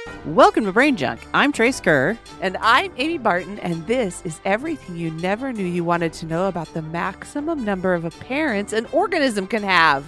Welcome to Brain Junk. I'm Trace Kerr. And I'm Amy Barton, and this is everything you never knew you wanted to know about the maximum number of parents an organism can have.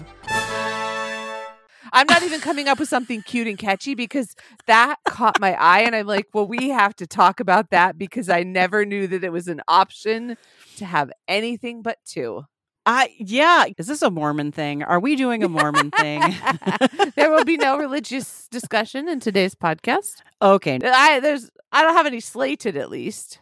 I'm not even coming up with something cute and catchy because that caught my eye, and I'm like, well, we have to talk about that because I never knew that it was an option to have anything but two. Yeah. Is this a Mormon thing? Are we doing a Mormon thing? There will be no religious discussion in today's podcast. Okay. I don't have any slated, at least.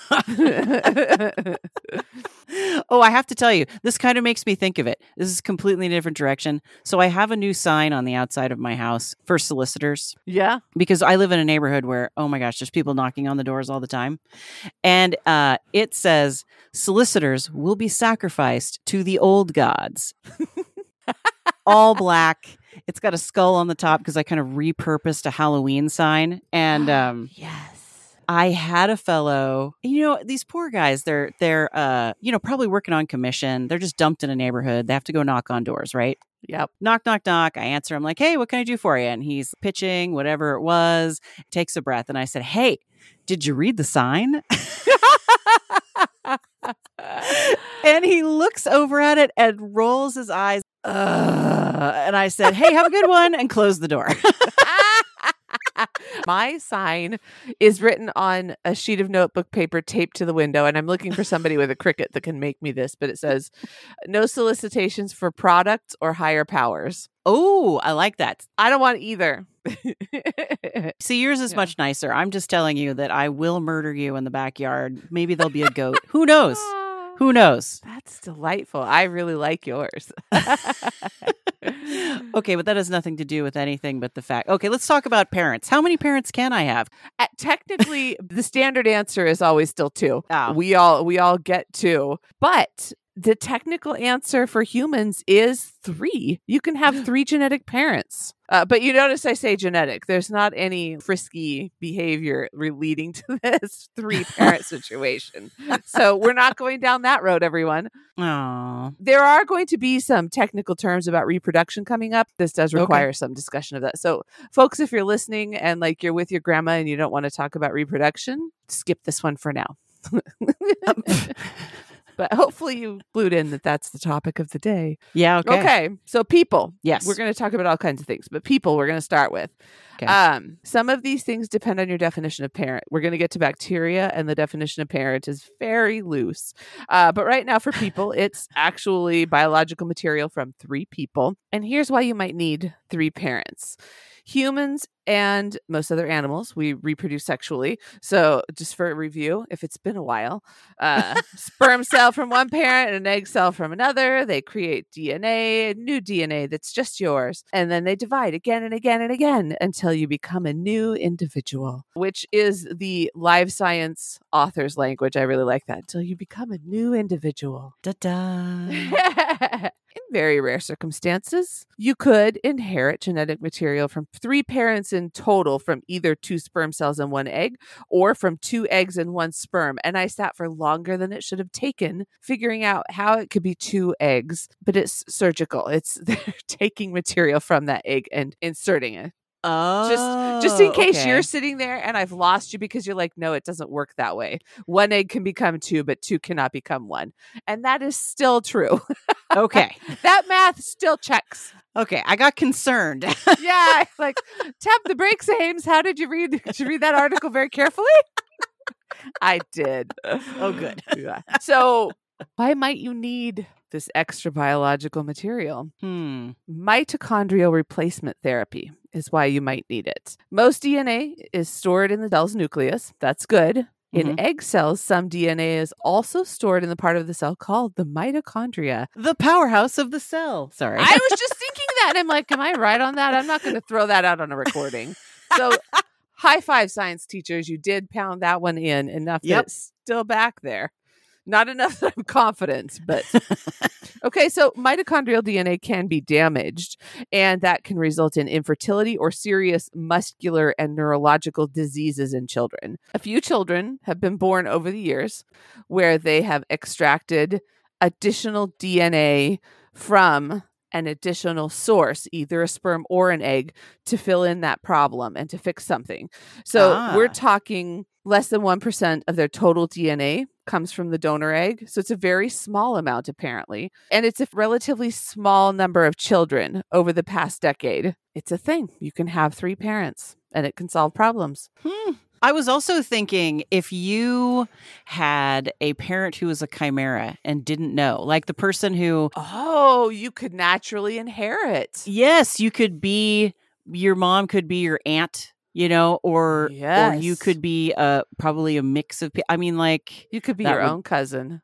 Oh, I have to tell you, this kind of makes me think of it. This is completely different direction. So I have a new sign on the outside of my house for solicitors. Yeah. Because I live in a neighborhood where, oh my gosh, there's people knocking on the doors all the time. And it says, solicitors will be sacrificed to the old gods. All black. It's got a skull on the top because I kind of repurposed a Halloween sign. And yes. I had a fellow, these poor guys, they're probably working on commission. They're just dumped in a neighborhood. They have to go knock on doors, right? Yep. Knock, knock, knock. I answer. I'm like, hey, what can I do for you? And he's pitching whatever it was, takes a breath. And I said, hey, did you read the sign? And he looks over at it and rolls his eyes. And I said, hey, have a good one, and close the door. My sign is written on a sheet of notebook paper taped to the window, and I'm looking for somebody with a Cricut that can make me this, but it says, no solicitations for products or higher powers. Oh, I like that. I don't want either. See, yours is much nicer. I'm just telling you that I will murder you in the backyard. Maybe there'll be a goat. Who knows? Who knows? That's delightful. I really like yours. Okay, but that has nothing to do with anything but the fact. Okay, let's talk about parents. How many parents can I have? Technically, the standard answer is always still two. Oh. We all get two. But the technical answer for humans is three. You can have three genetic parents. But you notice I say genetic. There's not any frisky behavior leading to this three-parent situation. So we're not going down that road, everyone. Oh. There are going to be some technical terms about reproduction coming up. This does require some discussion of that. So folks, if you're listening and like you're with your grandma and you don't want to talk about reproduction, skip this one for now. But hopefully you glued in that that's the topic of the day. Yeah, okay. Okay, so people. Yes. We're going to talk about all kinds of things, but people we're going to start with. Okay. Some of these things depend on your definition of parent. We're going to get to bacteria, and the definition of parent is very loose. But right now for people, it's actually biological material from three people. And here's why you might need three parents. Humans and most other animals, we reproduce sexually. So just for a review, if it's been a while, sperm cell from one parent and an egg cell from another, they create DNA, new DNA that's just yours. And then they divide again and again and again until you become a new individual, which is the live science author's language. I really like that. Until you become a new individual. Da-da. In very rare circumstances, you could inherit genetic material from three parents in total from either two sperm cells and one egg, or from two eggs and one sperm. And I sat for longer than it should have taken figuring out how it could be two eggs, but it's surgical. They're taking material from that egg and inserting it. Oh, just in case you're sitting there and I've lost you because you're like, no, it doesn't work that way. One egg can become two, but two cannot become one. And that is still true. Okay. That math still checks. Okay, I got concerned. Yeah, like tap the brakes, Ames. How did you read? Did you read that article very carefully? I did. Oh, good. Yeah. So why might you need this extra biological material? Mitochondrial replacement therapy is why you might need it. Most DNA is stored in the cell's nucleus. That's good. In egg cells, some DNA is also stored in the part of the cell called the mitochondria. The powerhouse of the cell. Sorry. I was just thinking that. And I'm like, am I right on that? I'm not going to throw that out on a recording. So high five, science teachers. You did pound that one in enough that it's still back there. Not enough that I'm confident, but okay. So mitochondrial DNA can be damaged, and that can result in infertility or serious muscular and neurological diseases in children. A few children have been born over the years where they have extracted additional DNA from an additional source, either a sperm or an egg, to fill in that problem and to fix something. So we're talking less than 1% of their total DNA comes from the donor egg. So it's a very small amount, apparently. And it's a relatively small number of children over the past decade. It's a thing. You can have 3 parents and it can solve problems. I was also thinking if you had a parent who was a chimera and didn't know, like the person who... Oh, you could naturally inherit. Yes, you could be... Your mom could be your aunt, you know, or you could be probably a mix of... I mean, like... You could be your own cousin.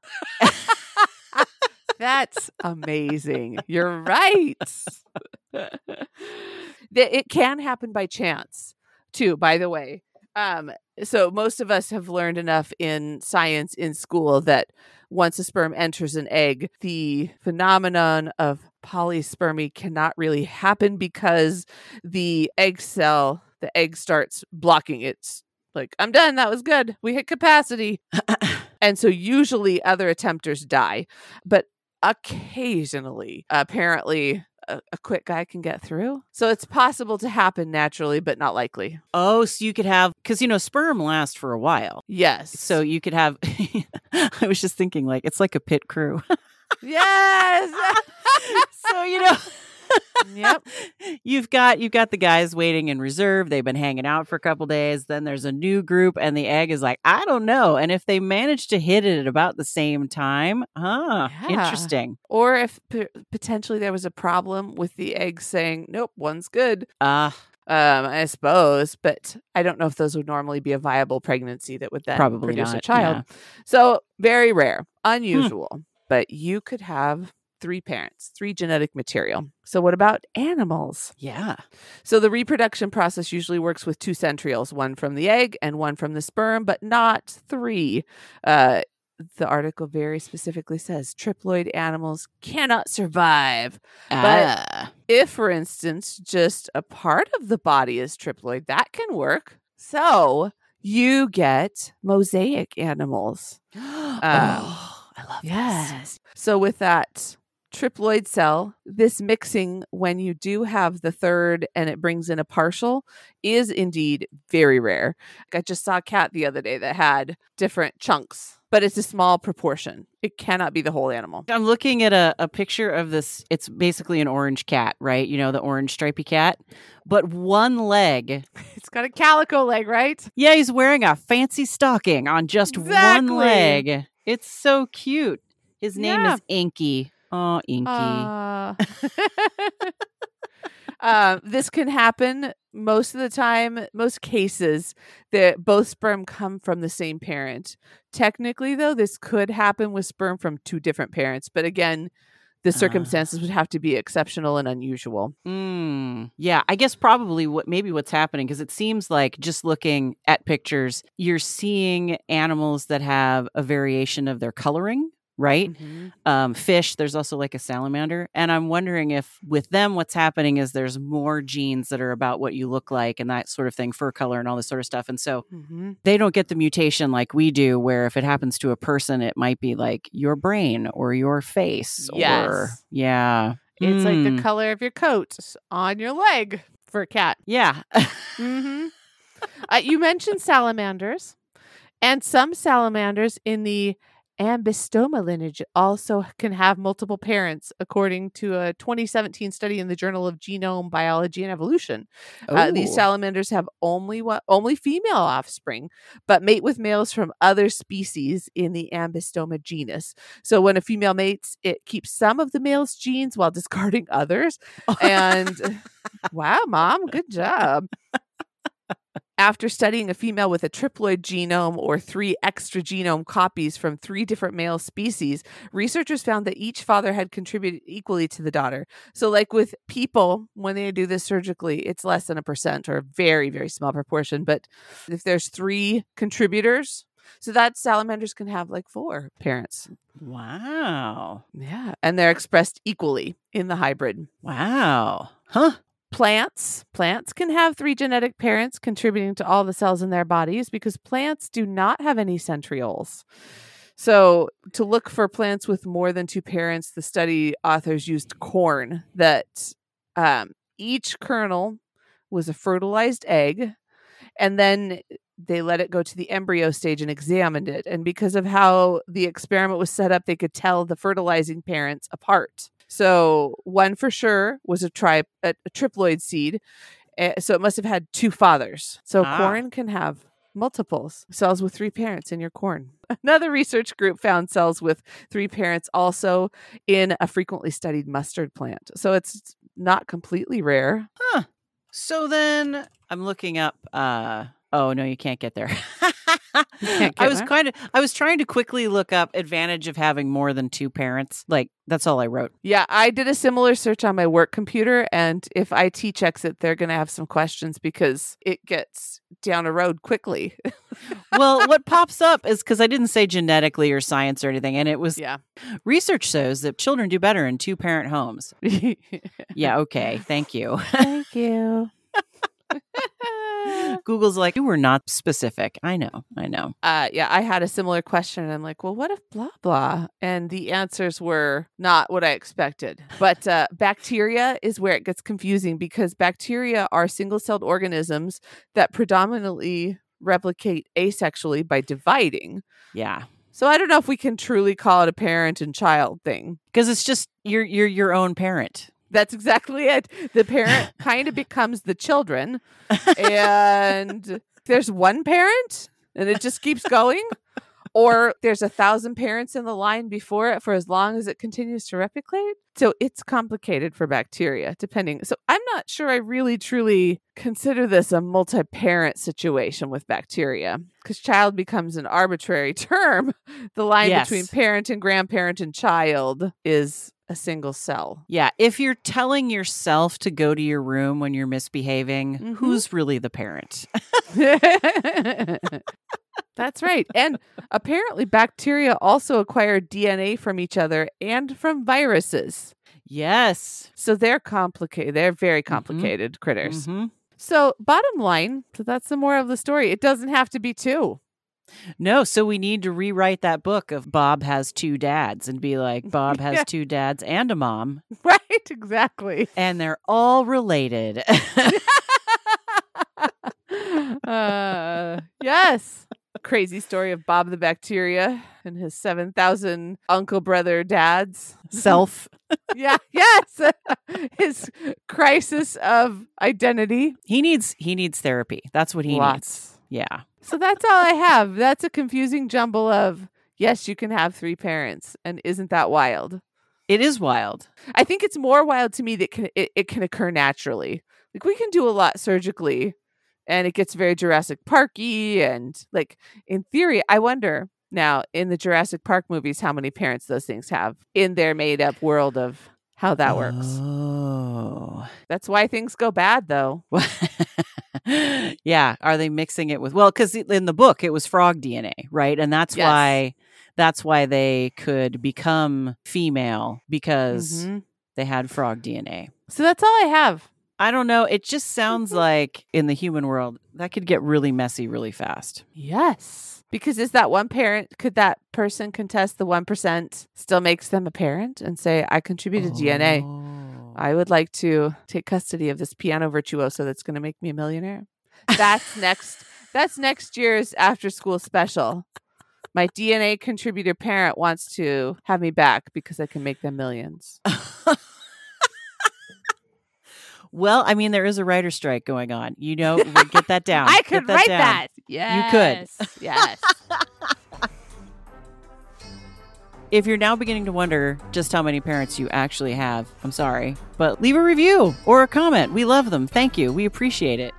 That's amazing. You're right. It can happen by chance, too, by the way. So most of us have learned enough in science in school that once a sperm enters an egg, the phenomenon of polyspermy cannot really happen because the egg starts blocking it. Like, I'm done. That was good. We hit capacity. And so usually other attempters die. But occasionally, apparently, a quick guy can get through. So it's possible to happen naturally, but not likely. Oh, so you could have, because, you know, sperm lasts for a while. Yes. So you could have, I was just thinking, like, it's like a pit crew. Yes. So, you know. Yep. You've got the guys waiting in reserve. They've been hanging out for a couple days. Then there's a new group and the egg is like, I don't know. And if they manage to hit it at about the same time, interesting. Or if potentially there was a problem with the egg saying, nope, one's good. I suppose, but I don't know if those would normally be a viable pregnancy that would then probably produce not, a child. Yeah. So very rare, unusual, but you could have 3 parents, 3 genetic material. So what about animals? Yeah. So the reproduction process usually works with 2 centrioles, one from the egg and one from the sperm, but not 3. The article very specifically says triploid animals cannot survive. But if, for instance, just a part of the body is triploid, that can work. So you get mosaic animals. I love this. So with that triploid cell, this mixing when you do have the third and it brings in a partial is indeed very rare. I just saw a cat the other day that had different chunks, but it's a small proportion. It cannot be the whole animal. I'm looking at a picture of this. It's basically an orange cat, right? You know, the orange stripy cat, but one leg. It's got a calico leg, right? Yeah, he's wearing a fancy stocking on just one leg. It's so cute. His name is Inky. Oh, Inky. This can happen most of the time, most cases, that both sperm come from the same parent. Technically, though, this could happen with sperm from 2 different parents. But again, the circumstances would have to be exceptional and unusual. Yeah, I guess probably what's happening, because it seems like just looking at pictures, you're seeing animals that have a variation of their coloring. Right? Mm-hmm. Fish, there's also like a salamander. And I'm wondering if with them, what's happening is there's more genes that are about what you look like and that sort of thing, fur color and all this sort of stuff. And so they don't get the mutation like we do, where if it happens to a person, it might be like your brain or your face. Yes. Or, yeah. It's like the color of your coat on your leg for a cat. Yeah. You mentioned salamanders, and some salamanders in the Ambystoma lineage also can have multiple parents, according to a 2017 study in the Journal of Genome Biology and Evolution. These salamanders have only female offspring, but mate with males from other species in the Ambystoma genus. So when a female mates, it keeps some of the male's genes while discarding others. And wow, Mom, good job. After studying a female with a triploid genome or 3 extra genome copies from 3 different male species, researchers found that each father had contributed equally to the daughter. So like with people, when they do this surgically, it's less than 1% or a very, very small proportion. But if there's 3 contributors, so that salamanders can have like 4 parents. Wow. Yeah. And they're expressed equally in the hybrid. Wow. Huh. Plants can have 3 genetic parents contributing to all the cells in their bodies because plants do not have any centrioles. So to look for plants with more than two parents, the study authors used corn that each kernel was a fertilized egg, and then they let it go to the embryo stage and examined it. And because of how the experiment was set up, they could tell the fertilizing parents apart. So one for sure was a triploid seed. So it must have had two fathers. So corn can have multiples cells with three parents in your corn. Another research group found cells with three parents also in a frequently studied mustard plant. So it's not completely rare. Huh. So then I'm looking up. Oh no, you can't get there. I was trying to quickly look up advantage of having more than two parents. Like that's all I wrote. Yeah, I did a similar search on my work computer, and if IT checks it, they're going to have some questions because it gets down a road quickly. Well, what pops up is because I didn't say genetically or science or anything, and it was research shows that children do better in two-parent homes. Yeah, okay, thank you. Thank you. Google's like, you were not specific. I know. Yeah, I had a similar question. And I'm like, well, what if blah, blah? And the answers were not what I expected. But bacteria is where it gets confusing because bacteria are single-celled organisms that predominantly replicate asexually by dividing. Yeah. So I don't know if we can truly call it a parent and child thing. Because it's just, you're your own parent. That's exactly it. The parent kind of becomes the children, and there's one parent, and it just keeps going, or there's 1,000 parents in the line before it for as long as it continues to replicate. So it's complicated for bacteria, depending. So I'm not sure I really truly consider this a multi-parent situation with bacteria, because child becomes an arbitrary term. The line between parent and grandparent and child is a single cell. Yeah. If you're telling yourself to go to your room when you're misbehaving, who's really the parent? That's right. And apparently bacteria also acquire DNA from each other and from viruses. Yes. So they're complicated. They're very complicated critters. So bottom line, so that's the moral of the story. It doesn't have to be two. No, so we need to rewrite that book of Bob has two dads and be like, Bob has two dads and a mom. Right, exactly. And they're all related. Yes. Crazy story of Bob the bacteria and his 7,000 uncle brother dads. Self. Yeah, yes. His crisis of identity. He needs therapy. That's what he needs. Yeah. So that's all I have. That's a confusing jumble of, yes, you can have three parents. And isn't that wild? It is wild. I think it's more wild to me that it can occur naturally. Like we can do a lot surgically and it gets very Jurassic Park-y. And like in theory, I wonder now in the Jurassic Park movies, how many parents those things have in their made up world of how that works. Oh. That's why things go bad though. Yeah. Are they mixing it with, well, because in the book it was frog DNA, right? And that's why they could become female because they had frog DNA. So that's all I have. I don't know. It just sounds like in the human world that could get really messy really fast. Yes. Because is that one parent, could that person contest the 1% still makes them a parent and say, I contributed DNA. I would like to take custody of this piano virtuoso that's going to make me a millionaire. That's next year's after school special. My DNA contributor parent wants to have me back because I can make them millions. Well, I mean, there is a writer's strike going on. You know, get that down. I could write that. Yes. You could. Yes. If you're now beginning to wonder just how many parents you actually have, I'm sorry, but leave a review or a comment. We love them. Thank you. We appreciate it.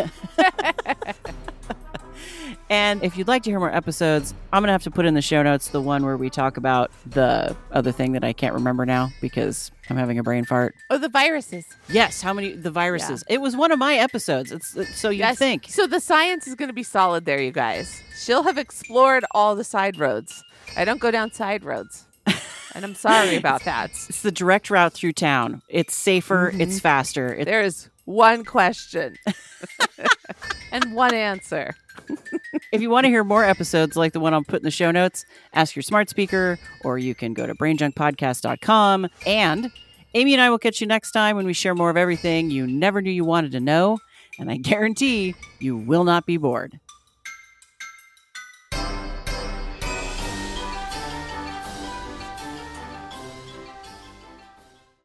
And if you'd like to hear more episodes, I'm going to have to put in the show notes the one where we talk about the other thing that I can't remember now because I'm having a brain fart. Oh, the viruses. Yes, the viruses. Yeah. It was one of my episodes. So you'd think. So the science is going to be solid there, you guys. She'll have explored all the side roads. I don't go down side roads. And I'm sorry about that. It's the direct route through town. It's safer. It's faster. There is one question and one answer. If you want to hear more episodes like the one I'll put in the show notes, ask your smart speaker, or you can go to brainjunkpodcast.com. And Amy and I will catch you next time when we share more of everything you never knew you wanted to know. And I guarantee you will not be bored.